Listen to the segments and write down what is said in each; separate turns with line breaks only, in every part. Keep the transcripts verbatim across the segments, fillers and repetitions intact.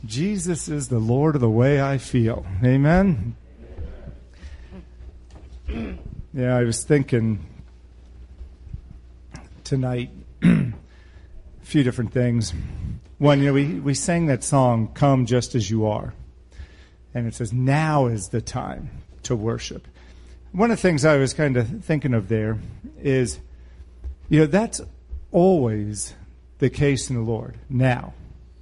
Jesus is the Lord of the way I feel. Amen? Yeah, I was thinking tonight a few different things. One, you know, we, we sang that song, Come Just As You Are. And it says, now is the time to worship. One of the things I was kind of thinking of there is, you know, that's always the case in the Lord, now.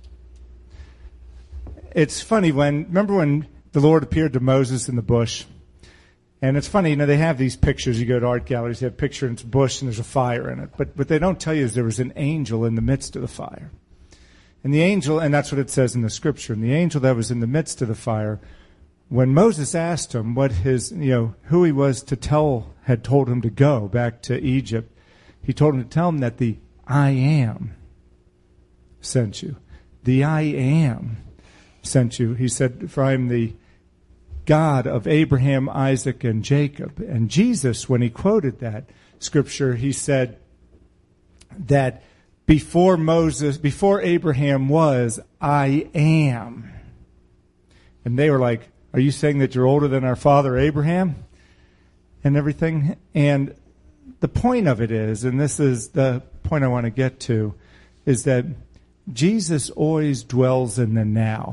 It's funny when, remember when the Lord appeared to Moses in the bush? And it's funny, you know, they have these pictures. You go to art galleries, you have a picture and it's a bush and there's a fire in it. But what they don't tell you is there was an angel in the midst of the fire. And the angel, and that's what it says in the scripture, and the angel that was in the midst of the fire, when Moses asked him what his, you know, who he was to tell, had told him to go back to Egypt, he told him to tell him that the I am sent you. The I am sent you. He said, for I am the God of Abraham, Isaac, and Jacob. And Jesus, when he quoted that scripture, he said that before Moses, before Abraham was, I am. And they were like, are you saying that you're older than our father Abraham? And everything. And the point of it is, and this is the point I want to get to, is that Jesus always dwells in the now.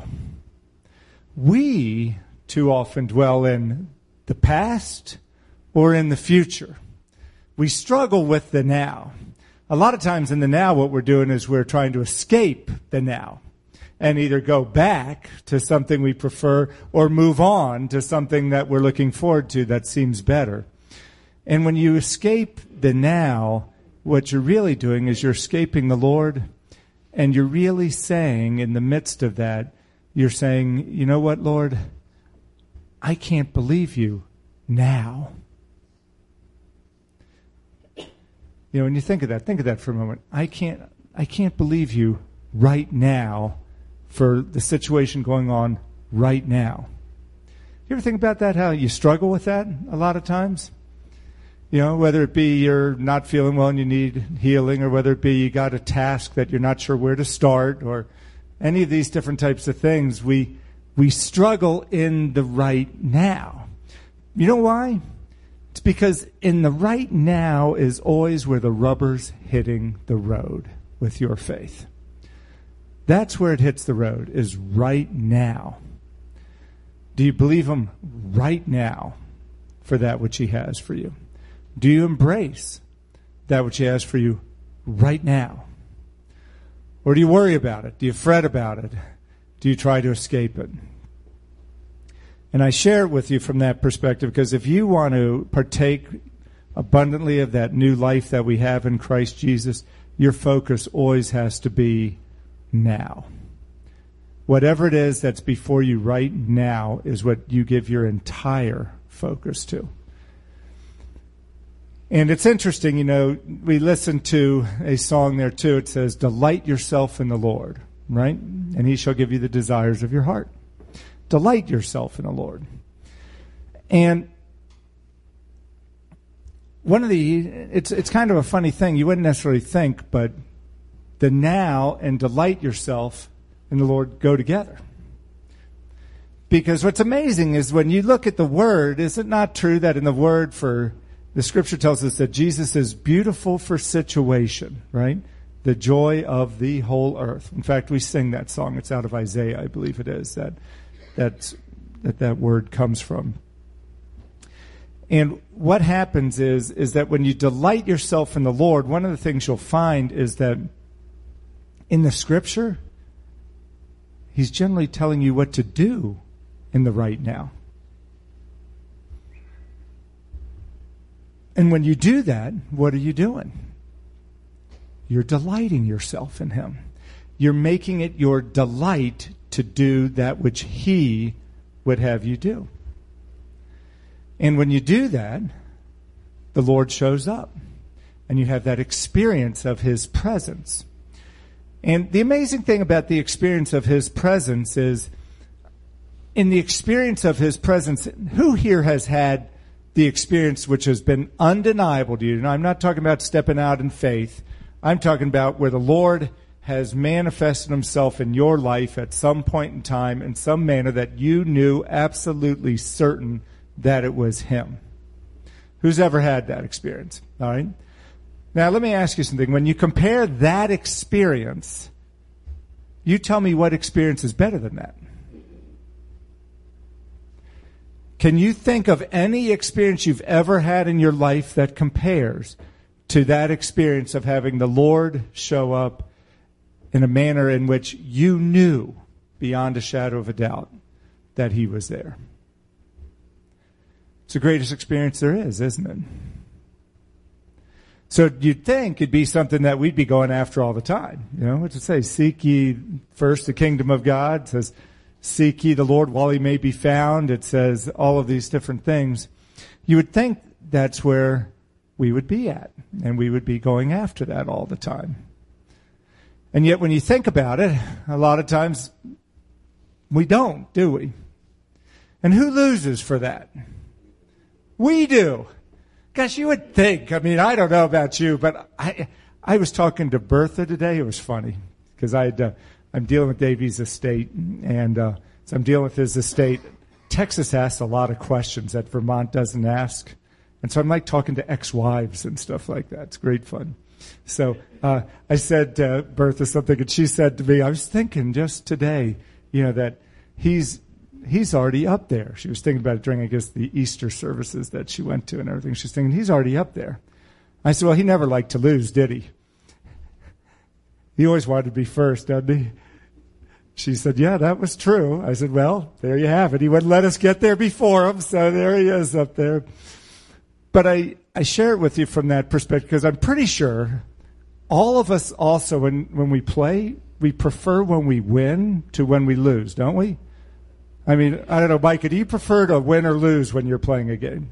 We too often dwell in the past or in the future. We struggle with the now. A lot of times in the now, what we're doing is we're trying to escape the now and either go back to something we prefer or move on to something that we're looking forward to that seems better. And when you escape the now, what you're really doing is you're escaping the Lord. And you're really saying, in the midst of that, you're saying, you know what, Lord? I can't believe you now. You know, when you think of that, think of that for a moment. I can't, I can't believe you right now for the situation going on right now. You ever think about that, how you struggle with that a lot of times? You know, whether it be you're not feeling well and you need healing, or whether it be you got a task that you're not sure where to start, or any of these different types of things, we we struggle in the right now. You know why? It's because in the right now is always where the rubber's hitting the road with your faith. That's where it hits the road, is right now. Do you believe him right now for that which he has for you? Do you embrace that which he has for you right now? Or do you worry about it? Do you fret about it? Do you try to escape it? And I share it with you from that perspective because if you want to partake abundantly of that new life that we have in Christ Jesus, your focus always has to be now. Whatever it is that's before you right now is what you give your entire focus to. And it's interesting, you know, we listen to a song there too. It says, delight yourself in the Lord, right? And he shall give you the desires of your heart. Delight yourself in the Lord. And one of the, it's it's kind of a funny thing. You wouldn't necessarily think, but the now and delight yourself in the Lord go together. Because what's amazing is when you look at the Word, is it not true that in the Word for the scripture tells us that Jesus is beautiful for situation, right? The joy of the whole earth. In fact, we sing that song. It's out of Isaiah, I believe it is, that that's, that, that word comes from. And what happens is, is that when you delight yourself in the Lord, one of the things you'll find is that in the scripture, he's generally telling you what to do in the right now. And when you do that, what are you doing? You're delighting yourself in him. You're making it your delight to do that which he would have you do. And when you do that, the Lord shows up. And you have that experience of his presence. And the amazing thing about the experience of his presence is, in the experience of his presence, who here has had the experience which has been undeniable to you? And I'm not talking about stepping out in faith. I'm talking about where the Lord has manifested himself in your life at some point in time in some manner that you knew absolutely certain that it was him? Who's ever had that experience? All right. Now, let me ask you something. When you compare that experience, you tell me what experience is better than that. Can you think of any experience you've ever had in your life that compares to that experience of having the Lord show up in a manner in which you knew beyond a shadow of a doubt that he was there? It's the greatest experience there is, isn't it? So you'd think it'd be something that we'd be going after all the time. You know, what's it say? Seek ye first the kingdom of God. It says, seek ye the Lord while he may be found. It says all of these different things. You would think that's where we would be at, and we would be going after that all the time. And yet when you think about it, a lot of times we don't, do we? And who loses for that? We do. Gosh, you would think. I mean, I don't know about you, but I I was talking to Bertha today. It was funny because I had, uh, I'm dealing with Davey's estate, and uh, so I'm dealing with his estate. Texas asks a lot of questions that Vermont doesn't ask, and so I'm like talking to ex-wives and stuff like that. It's great fun. So uh, I said to Bertha something, and she said to me, I was thinking just today, you know, that he's he's already up there. She was thinking about it during, I guess, the Easter services that she went to and everything. She's thinking, he's already up there. I said, well, he never liked to lose, did he? He always wanted to be first, doesn't he? She said, yeah, that was true. I said, well, there you have it. He wouldn't let us get there before him, so there he is up there. But I, I share it with you from that perspective because I'm pretty sure all of us also, when, when we play, we prefer when we win to when we lose, don't we? I mean, I don't know, Micah, do you prefer to win or lose when you're playing a game?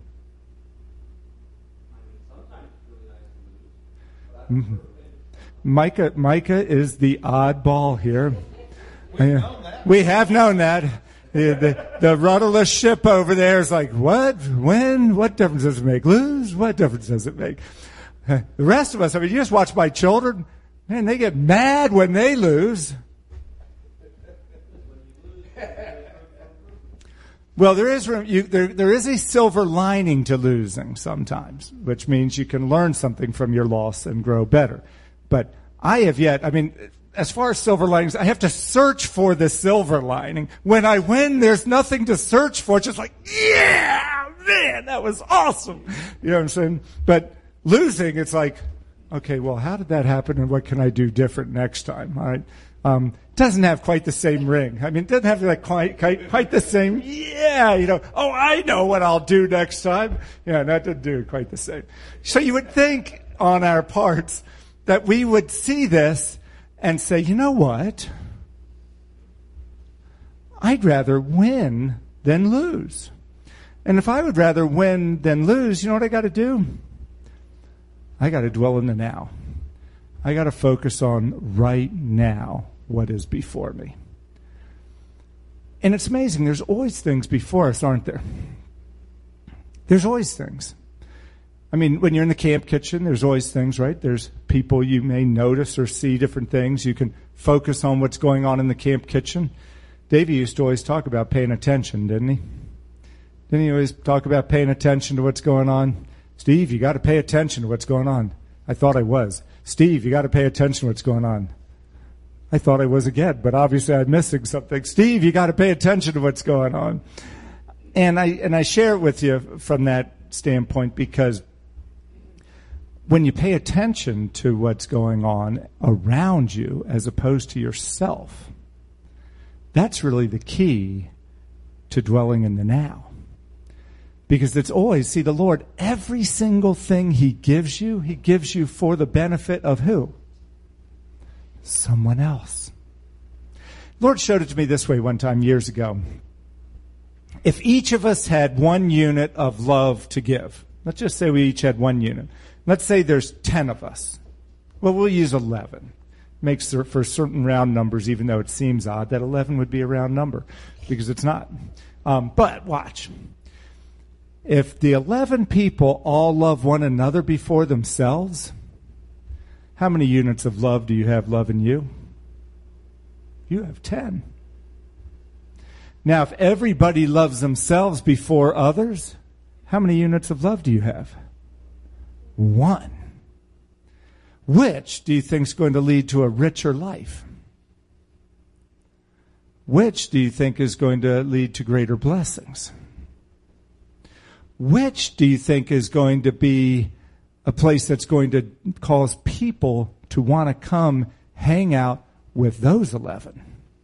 Mm-hmm. Micah, Micah is the oddball here. We've known that. We have known that. The, the, the rudderless ship over there is like, what? When? What difference does it make? Lose? What difference does it make? The rest of us, I mean, you just watch my children. Man, they get mad when they lose. Well, there is you, there, there is a silver lining to losing sometimes, which means you can learn something from your loss and grow better. But I have yet, I mean, as far as silver linings, I have to search for the silver lining. When I win, there's nothing to search for. It's just like, yeah, man, that was awesome. You know what I'm saying? But losing, it's like, okay, well, how did that happen and what can I do different next time? All right. Um, doesn't have quite the same ring. I mean, it doesn't have like quite, quite, quite the same, yeah, you know, oh, I know what I'll do next time. Yeah, that didn't do quite the same. So you would think on our parts that we would see this and say, you know what? I'd rather win than lose. And if I would rather win than lose, you know what I got to do? I got to dwell in the now. I got to focus on right now what is before me. And it's amazing. There's always things before us, aren't there? There's always things. I mean, when you're in the camp kitchen, there's always things, right? There's people you may notice or see different things. You can focus on what's going on in the camp kitchen. Davey used to always talk about paying attention, didn't he? Didn't he always talk about paying attention to what's going on? Steve, you got to pay attention to what's going on. I thought I was. Steve, you got to pay attention to what's going on. I thought I was again, but obviously I'm missing something. Steve, you got to pay attention to what's going on. And I and I share it with you from that standpoint because when you pay attention to what's going on around you as opposed to yourself, that's really the key to dwelling in the now. Because it's always, see, the Lord, every single thing he gives you, he gives you for the benefit of who? Someone else. The Lord showed it to me this way one time years ago. If each of us had one unit of love to give, let's just say we each had one unit. Let's say there's ten of us. Well, we'll use eleven. Makes for certain round numbers, even though it seems odd that eleven would be a round number, because it's not. Um, but watch. If the eleven people all love one another before themselves, how many units of love do you have loving you? You have ten. Now, if everybody loves themselves before others, how many units of love do you have? One. Which do you think is going to lead to a richer life? Which do you think is going to lead to greater blessings? Which do you think is going to be a place that's going to cause people to want to come hang out with those eleven?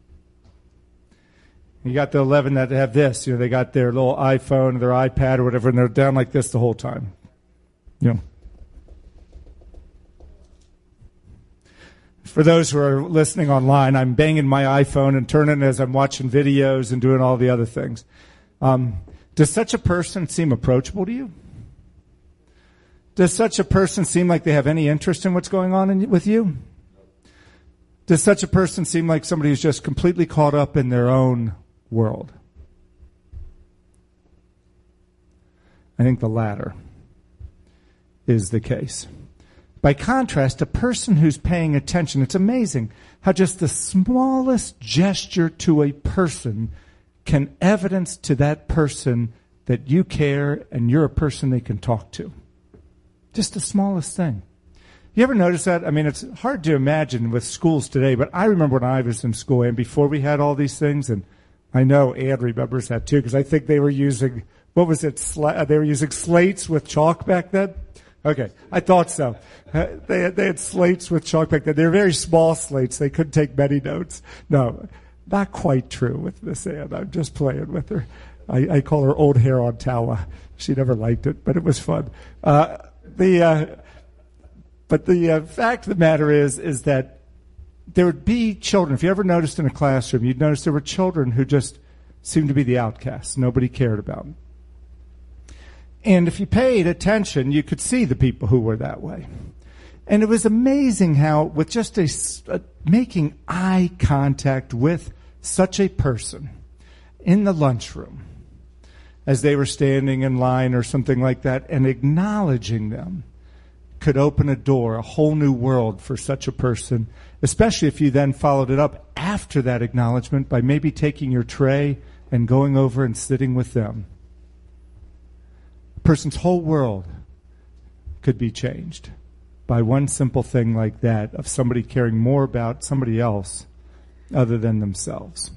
You got the eleven that have this, you know, they got their little iPhone or their iPad or whatever, and they're down like this the whole time. You know. For those who are listening online, I'm banging my iPhone and turning as I'm watching videos and doing all the other things. Um, does such a person seem approachable to you? Does such a person seem like they have any interest in what's going on in, with you? Does such a person seem like somebody who's just completely caught up in their own world? I think the latter is the case. By contrast, a person who's paying attention, it's amazing how just the smallest gesture to a person can evidence to that person that you care and you're a person they can talk to. Just the smallest thing. You ever notice that? I mean, it's hard to imagine with schools today, but I remember when I was in school and before we had all these things, and I know Ann remembers that too, because I think they were using, what was it, Sla- they were using slates with chalk back then? Okay, I thought so. Uh, they, had, they had slates with chalk back then. They were very small slates. They couldn't take many notes. No, not quite true with Miss Ann. I'm just playing with her. I, I call her old hair on Tawa. She never liked it, but it was fun. Uh, the uh, But the uh, fact of the matter is, is that there would be children. If you ever noticed in a classroom, you'd notice there were children who just seemed to be the outcasts. Nobody cared about them. And if you paid attention, you could see the people who were that way. And it was amazing how, with just a, a making eye contact with such a person in the lunchroom, as they were standing in line or something like that, and acknowledging them, could open a door, a whole new world for such a person, especially if you then followed it up after that acknowledgement by maybe taking your tray and going over and sitting with them. A person's whole world could be changed by one simple thing like that, of somebody caring more about somebody else other than themselves.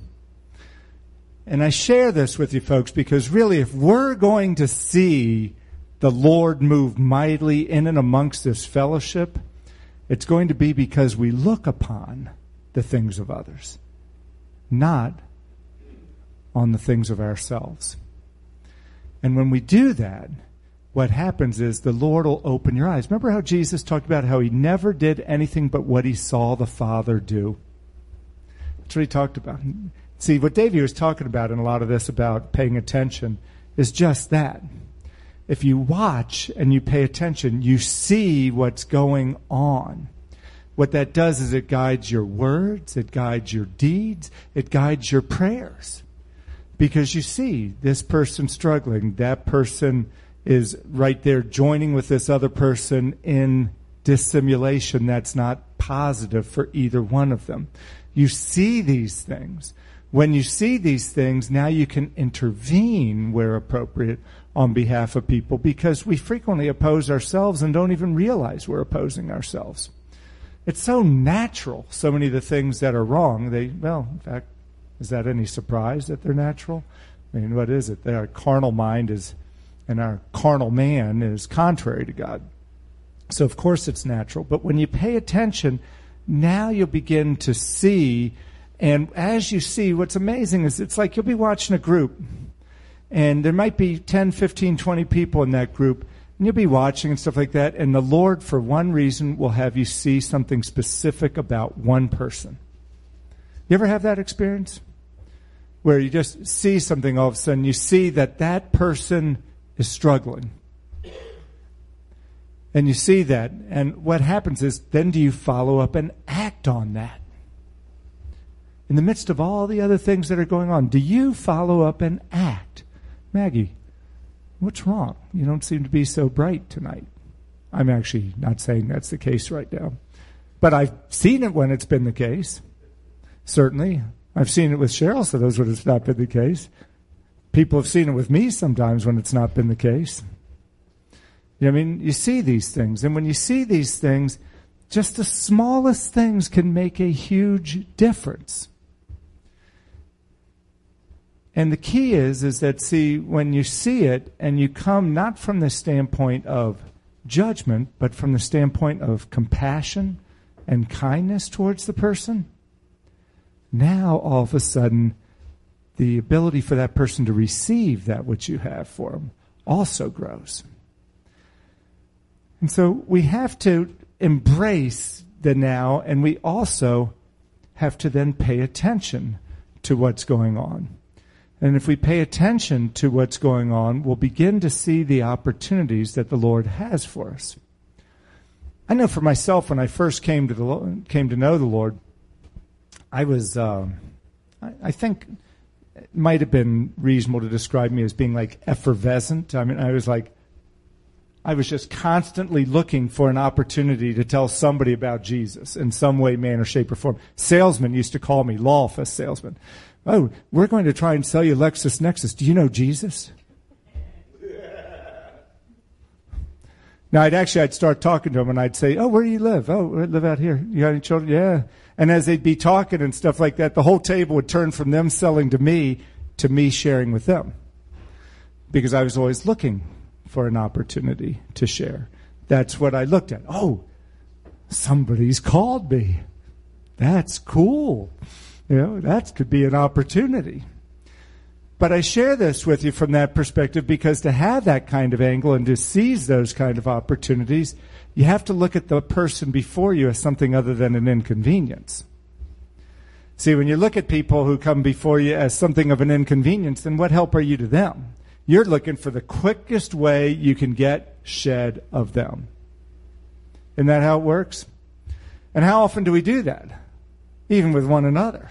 And I share this with you folks because really, if we're going to see the Lord move mightily in and amongst this fellowship, it's going to be because we look upon the things of others, not on the things of ourselves. And when we do that, what happens is the Lord will open your eyes. Remember how Jesus talked about how he never did anything but what he saw the Father do? That's what he talked about. See, what Davey was talking about in a lot of this about paying attention is just that. If you watch and you pay attention, you see what's going on. What that does is it guides your words, it guides your deeds, it guides your prayers. Because you see this person struggling, that person is right there joining with this other person in dissimulation that's not positive for either one of them. You see these things. When you see these things, now you can intervene where appropriate on behalf of people, because we frequently oppose ourselves and don't even realize we're opposing ourselves. It's so natural, so many of the things that are wrong, they, well, in fact, is that any surprise that they're natural? I mean, what is it? Our carnal mind is, and our carnal man is contrary to God. So, of course, it's natural. But when you pay attention, now you'll begin to see, and as you see, what's amazing is it's like you'll be watching a group, and there might be ten, fifteen, twenty people in that group, and you'll be watching and stuff like that, and the Lord, for one reason, will have you see something specific about one person. You ever have that experience? Where you just see something, all of a sudden, you see that that person is struggling. And you see that, and what happens is, then do you follow up and act on that? In the midst of all the other things that are going on, do you follow up and act? Maggie, what's wrong? You don't seem to be so bright tonight. I'm actually not saying that's the case right now. But I've seen it when it's been the case. Certainly. I've seen it with Cheryl, so those would have not been the case. People have seen it with me sometimes when it's not been the case. You know, I mean, you see these things, and when you see these things, just the smallest things can make a huge difference. And the key is, is that, see, when you see it, and you come not from the standpoint of judgment, but from the standpoint of compassion and kindness towards the person, now all of a sudden, the ability for that person to receive that which you have for them also grows. And so we have to embrace the now, and we also have to then pay attention to what's going on. And if we pay attention to what's going on, we'll begin to see the opportunities that the Lord has for us. I know for myself, when I first came to the Lord, came to know the Lord, I was, uh, I, I think, it might have been reasonable to describe me as being like effervescent. I mean, I was like, I was just constantly looking for an opportunity to tell somebody about Jesus in some way, manner, shape, or form. Salesmen used to call me, law office salesman. Oh, we're going to try and sell you LexisNexis. Do you know Jesus? Now, I'd actually, I'd start talking to them, and I'd say, oh, where do you live? Oh, I live out here. You got any children? Yeah. And as they'd be talking and stuff like that, the whole table would turn from them selling to me to me sharing with them. Because I was always looking for an opportunity to share. That's what I looked at. Oh, somebody's called me. That's cool. You know, that could be an opportunity. But I share this with you from that perspective because to have that kind of angle and to seize those kind of opportunities, you have to look at the person before you as something other than an inconvenience. See, when you look at people who come before you as something of an inconvenience, then what help are you to them? You're looking for the quickest way you can get shed of them. Isn't that how it works? And how often do we do that? Even with one another.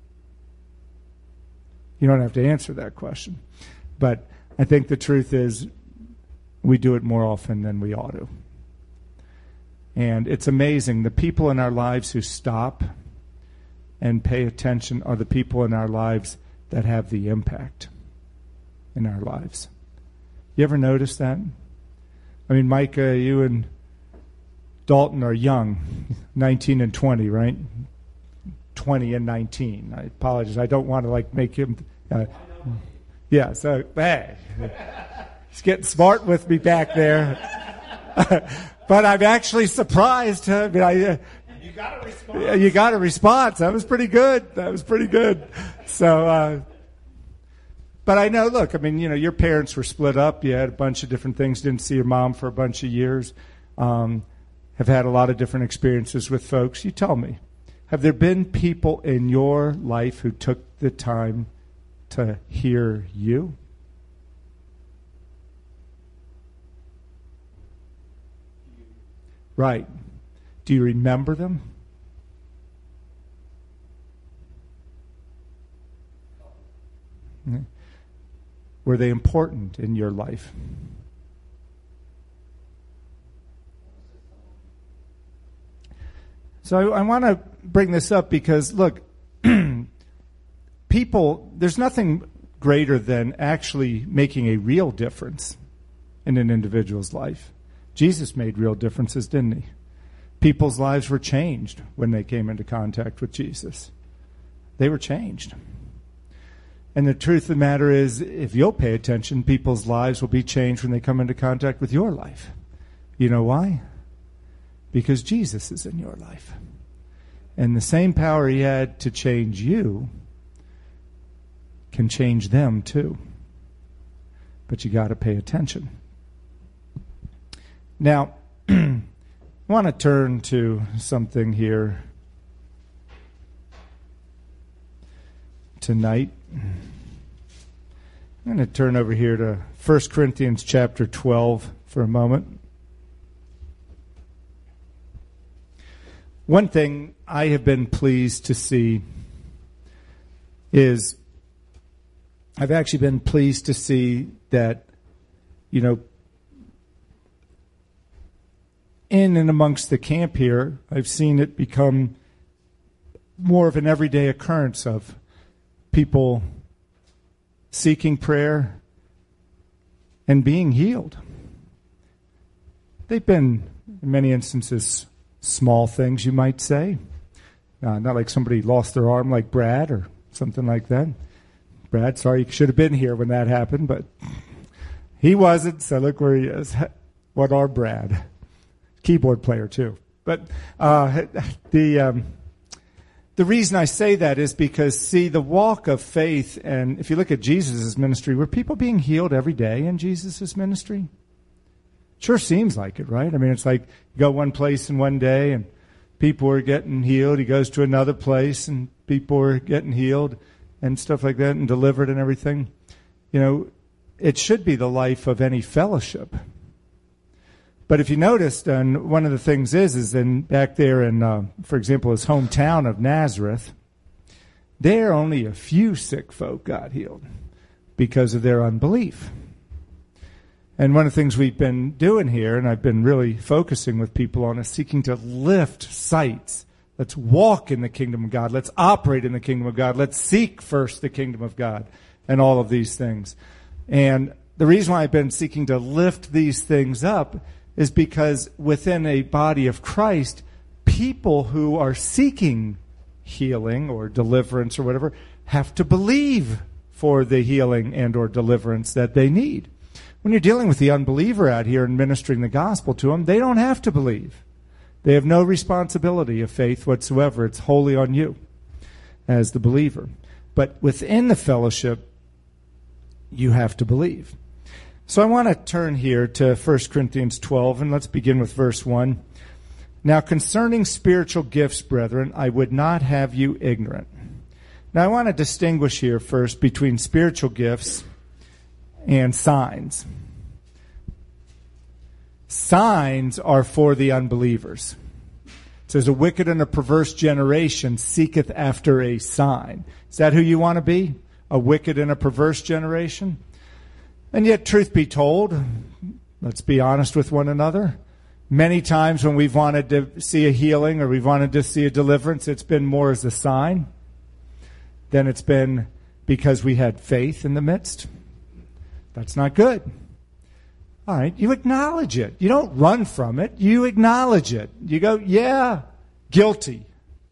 You don't have to answer that question. But I think the truth is we do it more often than we ought to. And it's amazing. The people in our lives who stop and pay attention are the people in our lives that have the impact in our lives. You ever notice that? I mean, Micah, you and Dalton are young, nineteen and twenty, right? twenty and nineteen. I apologize. I don't want to like make him. Uh, yeah. So, hey, he's getting smart with me back there. But I'm actually surprised. I mean, I, uh, you got a response. You got a response. That was pretty good. That was pretty good. So, uh, but I know. Look, I mean, you know, your parents were split up. You had a bunch of different things. Didn't see your mom for a bunch of years. Um, have had a lot of different experiences with folks. You tell me. Have there been people in your life who took the time to hear you? Right. Do you remember them? Were they important in your life? So I, I want to bring this up because, look, people, there's nothing greater than actually making a real difference in an individual's life. Jesus made real differences, didn't he? People's lives were changed when they came into contact with Jesus. They were changed. And the truth of the matter is, if you'll pay attention, people's lives will be changed when they come into contact with your life. You know why? Because Jesus is in your life. And the same power he had to change you can change them too. But you got to pay attention. Now, I want to turn to something here tonight. I'm going to turn over here to First Corinthians chapter twelve for a moment. One thing I have been pleased to see is I've actually been pleased to see that, you know, in and amongst the camp here, I've seen it become more of an everyday occurrence of people seeking prayer and being healed. They've been, in many instances, small things, you might say. Uh, not like somebody lost their arm like Brad or something like that. Brad, sorry, you should have been here when that happened, but he wasn't, so look where he is. What our Brad. Keyboard player, too. But uh, the um, the reason I say that is because, see, the walk of faith, and if you look at Jesus' ministry, were people being healed every day in Jesus' ministry? Sure seems like it, right? I mean, it's like you go one place in one day and people are getting healed. He goes to another place and people are getting healed and stuff like that and delivered and everything. You know, it should be the life of any fellowship. But if you noticed, and one of the things is, is in back there in, uh, for example, his hometown of Nazareth, there only a few sick folk got healed because of their unbelief. And one of the things we've been doing here, and I've been really focusing with people on, is seeking to lift sights. Let's walk in the kingdom of God. Let's operate in the kingdom of God. Let's seek first the kingdom of God and all of these things. And the reason why I've been seeking to lift these things up is because within a body of Christ, people who are seeking healing or deliverance or whatever have to believe for the healing and or deliverance that they need. When you're dealing with the unbeliever out here and ministering the gospel to them, they don't have to believe. They have no responsibility of faith whatsoever. It's wholly on you as the believer. But within the fellowship, you have to believe. So I want to turn here to First Corinthians twelve, and let's begin with verse one. Now concerning spiritual gifts, brethren, I would not have you ignorant. Now I want to distinguish here first between spiritual gifts and signs. Signs are for the unbelievers. It says, a wicked and a perverse generation seeketh after a sign. Is that who you want to be? A wicked and a perverse generation? And yet, truth be told, let's be honest with one another, many times when we've wanted to see a healing or we've wanted to see a deliverance, it's been more as a sign than it's been because we had faith in the midst. That's not good. All right, you acknowledge it. You don't run from it. You acknowledge it. You go, yeah, guilty.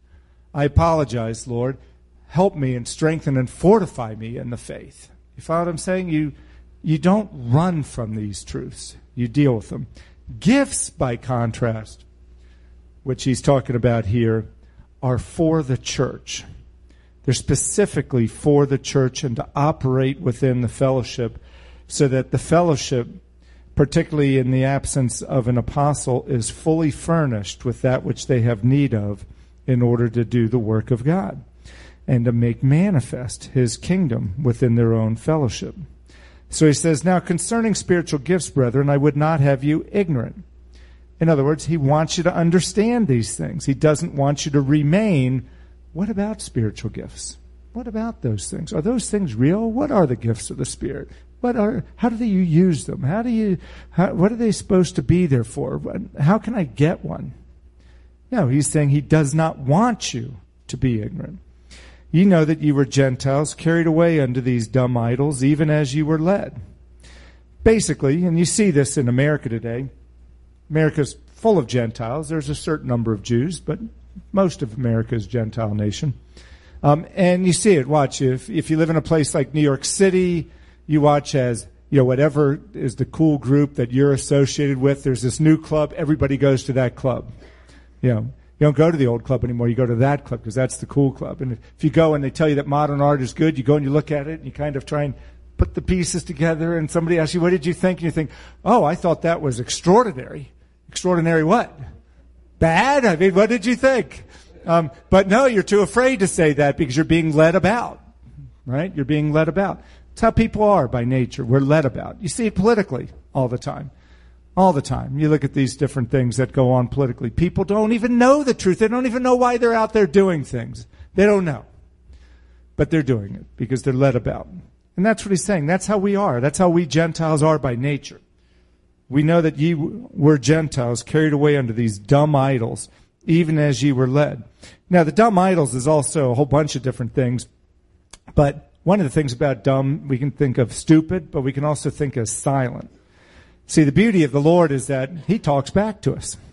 I apologize, Lord. Help me and strengthen and fortify me in the faith. You follow what I'm saying? You, you don't run from these truths. You deal with them. Gifts, by contrast, which he's talking about here, are for the church. They're specifically for the church and to operate within the fellowship, so that the fellowship, particularly in the absence of an apostle, is fully furnished with that which they have need of in order to do the work of God and to make manifest his kingdom within their own fellowship. So he says, now concerning spiritual gifts, brethren, I would not have you ignorant. In other words, he wants you to understand these things. He doesn't want you to remain, what about spiritual gifts? What about those things? Are those things real? What are the gifts of the Spirit? What are? How do you use them? How do you? How, what are they supposed to be there for? How can I get one? No, he's saying he does not want you to be ignorant. You know that you were Gentiles, carried away unto these dumb idols, even as you were led. Basically, and you see this in America today, America's full of Gentiles. There's a certain number of Jews, but most of America is a Gentile nation. Um, and you see it. Watch, if if you live in a place like New York City, you watch as, you know, whatever is the cool group that you're associated with, there's this new club, everybody goes to that club. You know, you don't go to the old club anymore, you go to that club because that's the cool club. And if you go and they tell you that modern art is good, you go and you look at it and you kind of try and put the pieces together, and somebody asks you, what did you think? And you think, oh, I thought that was extraordinary. Extraordinary what? Bad? I mean, what did you think? Um, but no, you're too afraid to say that because you're being led about, right? You're being led about. It's how people are by nature. We're led about. You see it politically all the time. All the time. You look at these different things that go on politically. People don't even know the truth. They don't even know why they're out there doing things. They don't know. But they're doing it because they're led about. And that's what he's saying. That's how we are. That's how we Gentiles are by nature. We know that ye were Gentiles carried away unto these dumb idols, even as ye were led. Now, the dumb idols is also a whole bunch of different things, but one of the things about dumb, we can think of stupid, but we can also think of silent. See, the beauty of the Lord is that he talks back to us.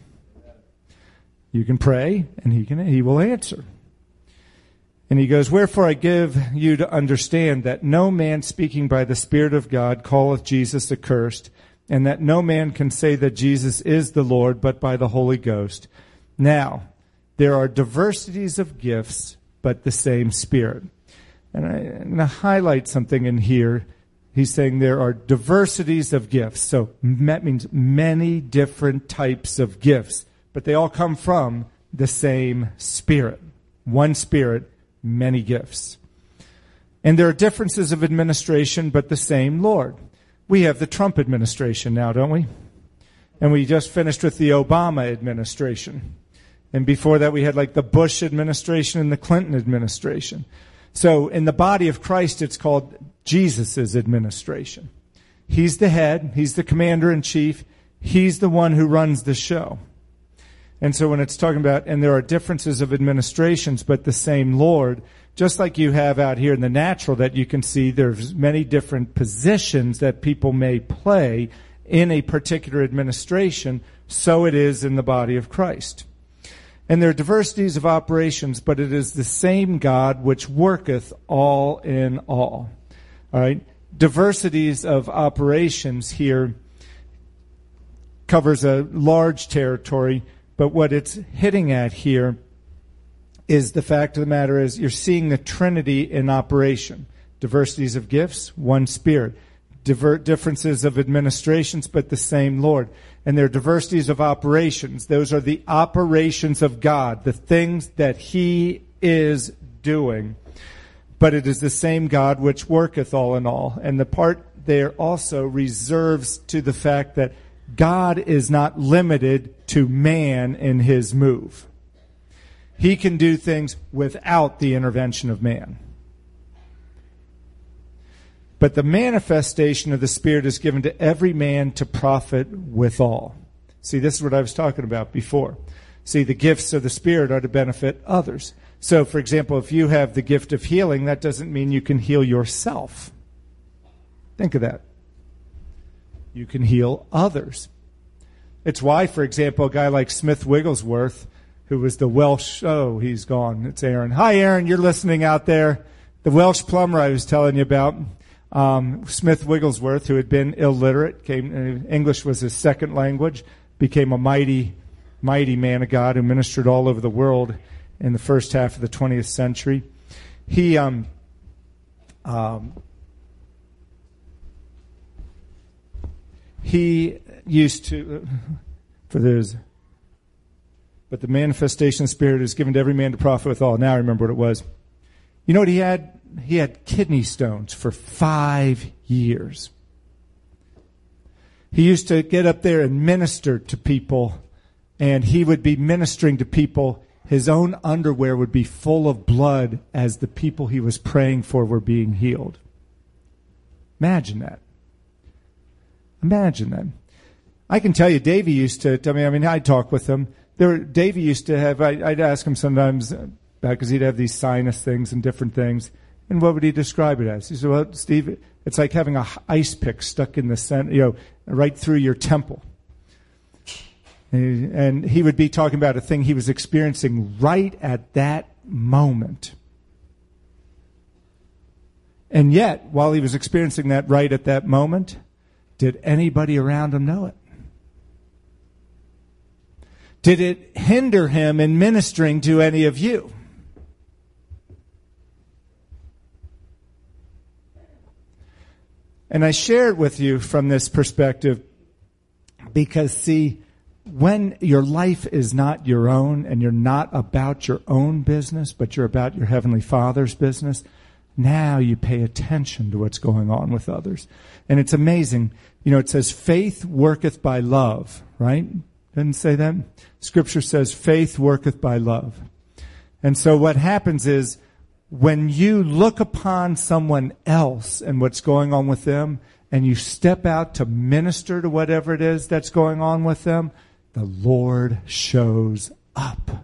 You can pray, and he can he will answer. And he goes, wherefore I give you to understand that no man speaking by the Spirit of God calleth Jesus accursed, and that no man can say that Jesus is the Lord but by the Holy Ghost. Now, there are diversities of gifts, but the same Spirit. And I, I'm going to highlight something in here. He's saying there are diversities of gifts. So that means many different types of gifts, but they all come from the same Spirit. One Spirit, many gifts. And there are differences of administration, but the same Lord. We have the Trump administration now, don't we? And we just finished with the Obama administration. And before that, we had like the Bush administration and the Clinton administration. So in the body of Christ, it's called Jesus' administration. He's the head. He's the commander-in-chief. He's the one who runs the show. And so when it's talking about, and there are differences of administrations, but the same Lord, just like you have out here in the natural that you can see, there's many different positions that people may play in a particular administration, so it is in the body of Christ. And there are diversities of operations, but it is the same God which worketh all in all. All right? Diversities of operations here covers a large territory, but what it's hitting at here is the fact of the matter is you're seeing the Trinity in operation. Diversities of gifts, one Spirit. Diver- differences of administrations, but the same Lord. And there are diversities of operations. Those are the operations of God, the things that He is doing. But it is the same God which worketh all in all. And the part there also reserves to the fact that God is not limited to man in His move. He can do things without the intervention of man. But the manifestation of the Spirit is given to every man to profit withal. See, this is what I was talking about before. See, the gifts of the Spirit are to benefit others. So, for example, if you have the gift of healing, that doesn't mean you can heal yourself. Think of that. You can heal others. It's why, for example, a guy like Smith Wigglesworth, who was the Welsh, oh, he's gone. It's Aaron. Hi, Aaron, you're listening out there. The Welsh plumber I was telling you about. Um, Smith Wigglesworth, who had been illiterate, came, uh, English was his second language, became a mighty, mighty man of God who ministered all over the world in the first half of the twentieth century. He, um, um, he used to, for those, but the manifestation of the Spirit is given to every man to profit withal. Now I remember what it was. You know what he had? He had kidney stones for five years. He used to get up there and minister to people, and he would be ministering to people. His own underwear would be full of blood as the people he was praying for were being healed. Imagine that. Imagine that. I can tell you, Davey used to, I mean, I mean, I'd talk with him. There, Davey used to have, I, I'd ask him sometimes, because he'd have these sinus things and different things. And what would he describe it as? He said, well, Steve, it's like having a ice pick stuck in the center, you know, right through your temple. And he would be talking about a thing he was experiencing right at that moment. And yet, while he was experiencing that right at that moment, did anybody around him know it? Did it hinder him in ministering to any of you? And I share it with you from this perspective because, see, when your life is not your own and you're not about your own business, but you're about your Heavenly Father's business, now you pay attention to what's going on with others. And it's amazing. You know, it says faith worketh by love, right? Doesn't it say that? Scripture says faith worketh by love. And so what happens is, when you look upon someone else and what's going on with them, and you step out to minister to whatever it is that's going on with them, the Lord shows up.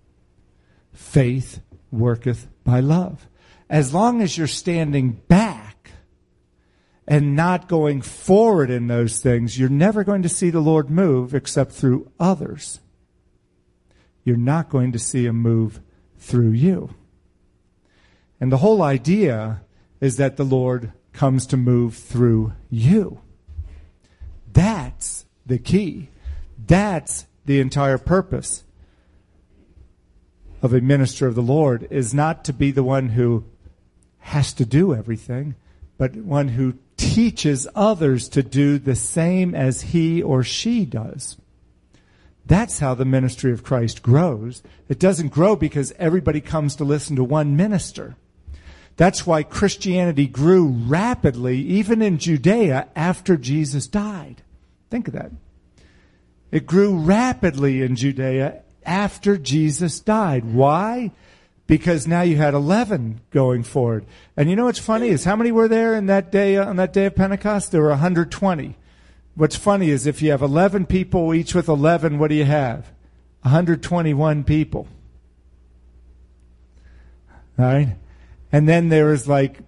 Faith worketh by love. As long as you're standing back and not going forward in those things, you're never going to see the Lord move except through others. You're not going to see him move through you. And the whole idea is that the Lord comes to move through you. That's the key. That's the entire purpose of a minister of the Lord, is not to be the one who has to do everything, but one who teaches others to do the same as he or she does. That's how the ministry of Christ grows. It doesn't grow because everybody comes to listen to one minister. That's why Christianity grew rapidly, even in Judea, after Jesus died. Think of that. It grew rapidly in Judea after Jesus died. Why? Because now you had eleven going forward. And you know what's funny is how many were there in that day, on that day of Pentecost? There were one hundred twenty. What's funny is if you have eleven people, each with eleven, what do you have? one hundred twenty-one people. All right? And then there was like,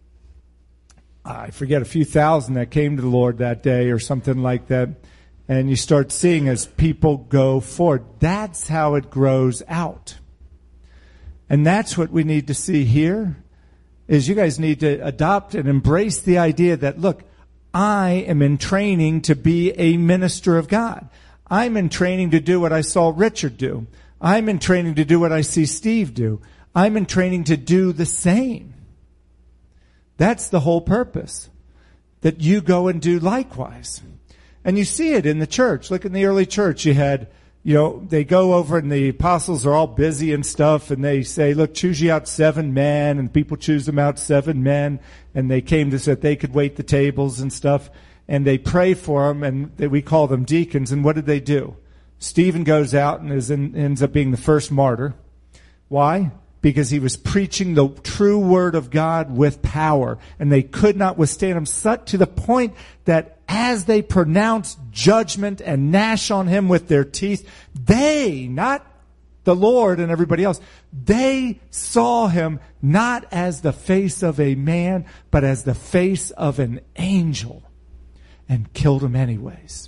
I forget, a few thousand that came to the Lord that day or something like that. And you start seeing as people go forward. That's how it grows out. And that's what we need to see here, is you guys need to adopt and embrace the idea that, look, I am in training to be a minister of God. I'm in training to do what I saw Richard do. I'm in training to do what I see Steve do. I'm in training to do the same. That's the whole purpose, that you go and do likewise. And you see it in the church. Look in the early church. You had, you know, they go over and the apostles are all busy and stuff, and they say, look, choose ye out seven men, and people choose them out seven men, and they came to so that they could wait the tables and stuff, and they pray for them, and they, we call them deacons. And what did they do? Stephen goes out and is in, ends up being the first martyr. Why? Because he was preaching the true word of God with power, and they could not withstand him, such to the point that as they pronounced judgment and gnash on him with their teeth, they, not the Lord and everybody else, they saw him not as the face of a man, but as the face of an angel, and killed him anyways.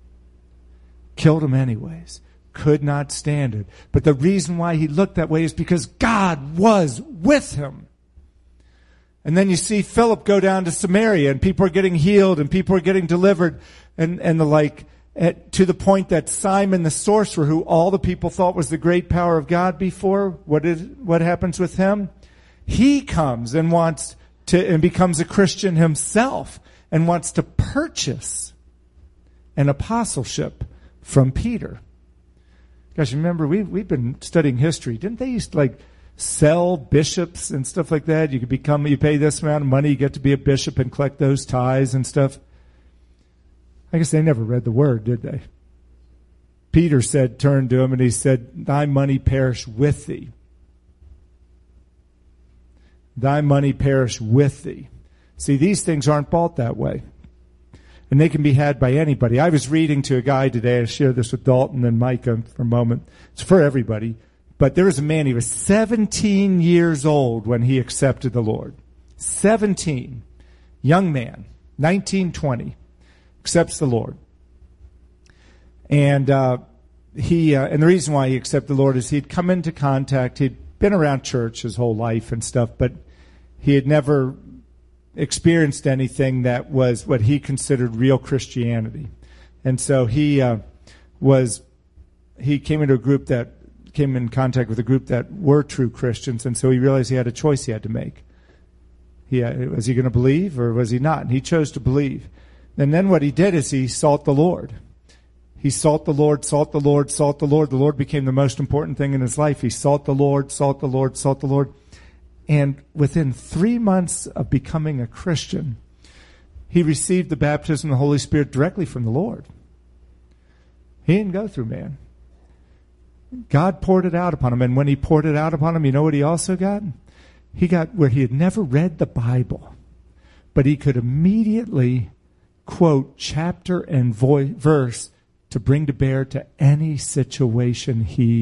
Killed him anyways. Could not stand it. But the reason why he looked that way is because God was with him. And then you see Philip go down to Samaria, and people are getting healed, and people are getting delivered, and, and the like, at, to the point that Simon the sorcerer, who all the people thought was the great power of God before, what is, what happens with him? He comes and wants to, and becomes a Christian himself, and wants to purchase an apostleship from Peter. Guys, remember, we've, we've been studying history. Didn't they used to, like, sell bishops and stuff like that? You could become, you pay this amount of money, you get to be a bishop and collect those tithes and stuff. I guess they never read the word, did they? Peter said, turned to him, and he said, thy money perish with thee. Thy money perish with thee. See, these things aren't bought that way. And they can be had by anybody. I was reading to a guy today. I shared this with Dalton and Micah for a moment. It's for everybody. But there was a man, he was seventeen years old when he accepted the Lord. seventeen. Young man. nineteen, twenty. Accepts the Lord. And uh, he, uh, and the reason why he accepted the Lord is he'd come into contact. He'd been around church his whole life and stuff, but he had never experienced anything that was what he considered real Christianity. And so he uh, was, he came into a group that, came in contact with a group that were true Christians, and so he realized he had a choice he had to make. He had, was he going to believe or was he not? And he chose to believe. And then what he did is he sought the Lord. He sought the Lord, sought the Lord, sought the Lord. The Lord became the most important thing in his life. He sought the Lord, sought the Lord, sought the Lord. And within three months of becoming a Christian, he received the baptism of the Holy Spirit directly from the Lord. He didn't go through man. God poured it out upon him. And when he poured it out upon him, you know what he also got? He got where he had never read the Bible, but he could immediately quote chapter and vo- verse to bring to bear to any situation he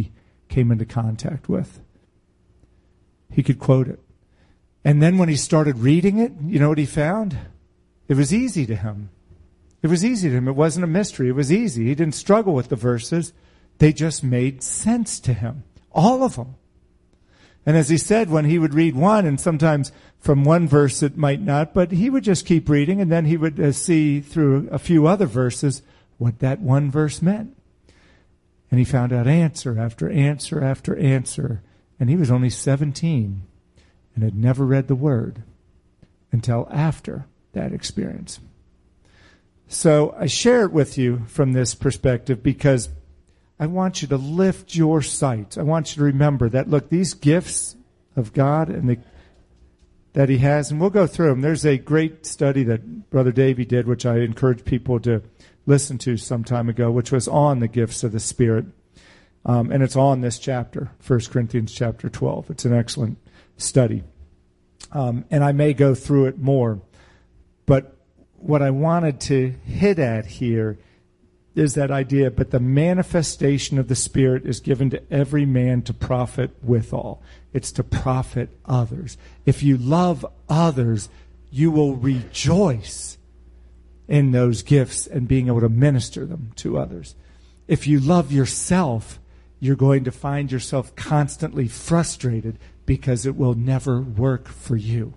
came into contact with. He could quote it. And then when he started reading it, you know what he found? It was easy to him. It was easy to him. It wasn't a mystery. It was easy. He didn't struggle with the verses. They just made sense to him. All of them. And as he said, when he would read one, and sometimes from one verse it might not, but he would just keep reading, and then he would uh, see through a few other verses what that one verse meant. And he found out answer after answer after answer. And he was only seventeen and had never read the Word until after that experience. So I share it with you from this perspective because I want you to lift your sights. I want you to remember that, look, these gifts of God and the, that he has, and we'll go through them. There's a great study that Brother Davey did, which I encourage people to listen to some time ago, which was on the gifts of the Spirit. Um, and it's on this chapter, First Corinthians chapter twelve. It's an excellent study. Um, and I may go through it more. But what I wanted to hit at here is that idea, but the manifestation of the Spirit is given to every man to profit withal. It's to profit others. If you love others, you will rejoice in those gifts and being able to minister them to others. If you love yourself, you're going to find yourself constantly frustrated because it will never work for you.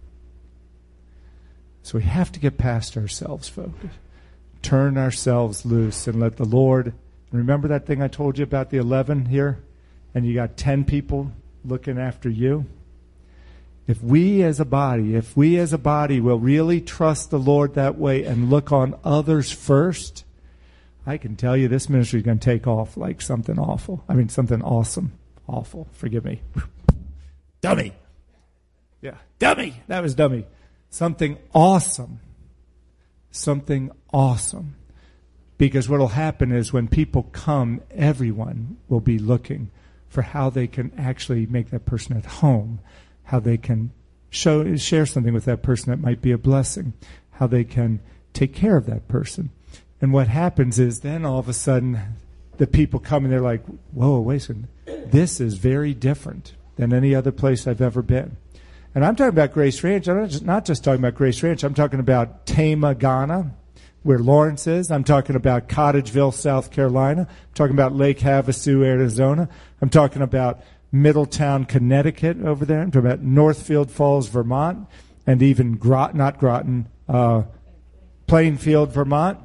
So we have to get past ourselves, folks. Turn ourselves loose and let the Lord... Remember that thing I told you about the eleven here? And you got ten people looking after you? If we as a body, if we as a body will really trust the Lord that way and look on others first, I can tell you this ministry is going to take off like something awful. I mean, something awesome. Awful. Forgive me. Dummy. Yeah. Dummy. That was dummy. Something awesome. Something awesome. Because what will happen is when people come, everyone will be looking for how they can actually make that person at home, how they can show share something with that person that might be a blessing, how they can take care of that person. And what happens is then all of a sudden the people come and they're like, whoa, wait a second. This is very different than any other place I've ever been. And I'm talking about Grace Ranch. I'm not just, not just talking about Grace Ranch. I'm talking about Tama, Ghana, where Lawrence is. I'm talking about Cottageville, South Carolina. I'm talking about Lake Havasu, Arizona. I'm talking about Middletown, Connecticut over there. I'm talking about Northfield Falls, Vermont, and even Grot, not Groton, uh, Plainfield, Vermont.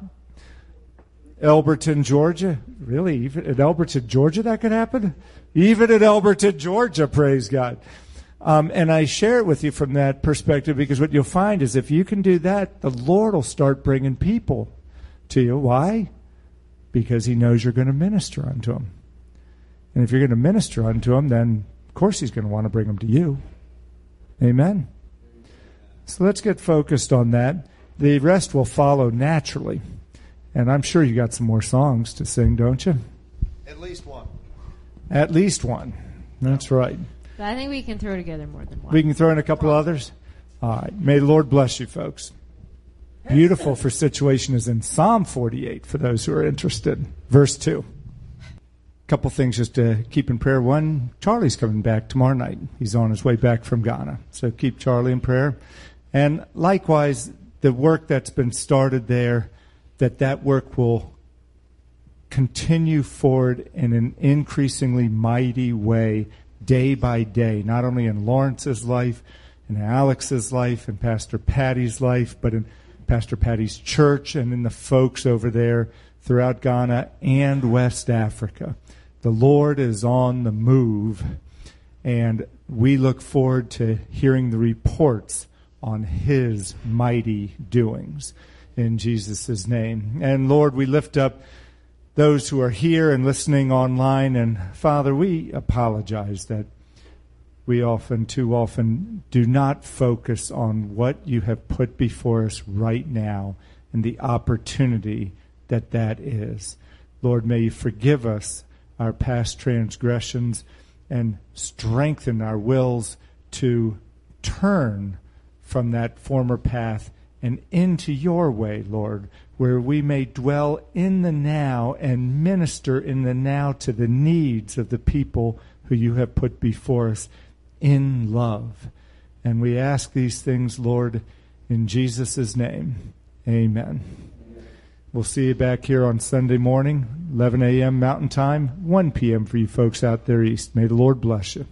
Elberton, Georgia. Really? Even at Elberton, Georgia that could happen? Even at Elberton, Georgia, praise God. Um, and I share it with you from that perspective because what you'll find is if you can do that, the Lord will start bringing people to you. Why? Because he knows you're going to minister unto them. And if you're going to minister unto them, then of course he's going to want to bring them to you. Amen? So let's get focused on that. The rest will follow naturally. And I'm sure you got some more songs to sing, don't you?
At least one.
At least one. That's right.
But I think we can throw together more than one.
We can throw in a couple others? All right. May the Lord bless you, folks. Beautiful for situation is in Psalm forty-eight, for those who are interested. Verse two. A couple things just to keep in prayer. One, Charlie's coming back tomorrow night. He's on his way back from Ghana. So keep Charlie in prayer. And likewise, the work that's been started there, that that work will continue forward in an increasingly mighty way day by day, not only in Lawrence's life, in Alex's life, in Pastor Patty's life, but in Pastor Patty's church and in the folks over there throughout Ghana and West Africa. The Lord is on the move, and we look forward to hearing the reports on his mighty doings. In Jesus' name. And Lord, we lift up those who are here and listening online. And Father, we apologize that we often, too often, do not focus on what you have put before us right now and the opportunity that that is. Lord, may you forgive us our past transgressions and strengthen our wills to turn from that former path and into your way, Lord, where we may dwell in the now and minister in the now to the needs of the people who you have put before us in love. And we ask these things, Lord, in Jesus' name. Amen. We'll see you back here on Sunday morning, eleven a.m. Mountain Time, one p.m. for you folks out there east. May the Lord bless you.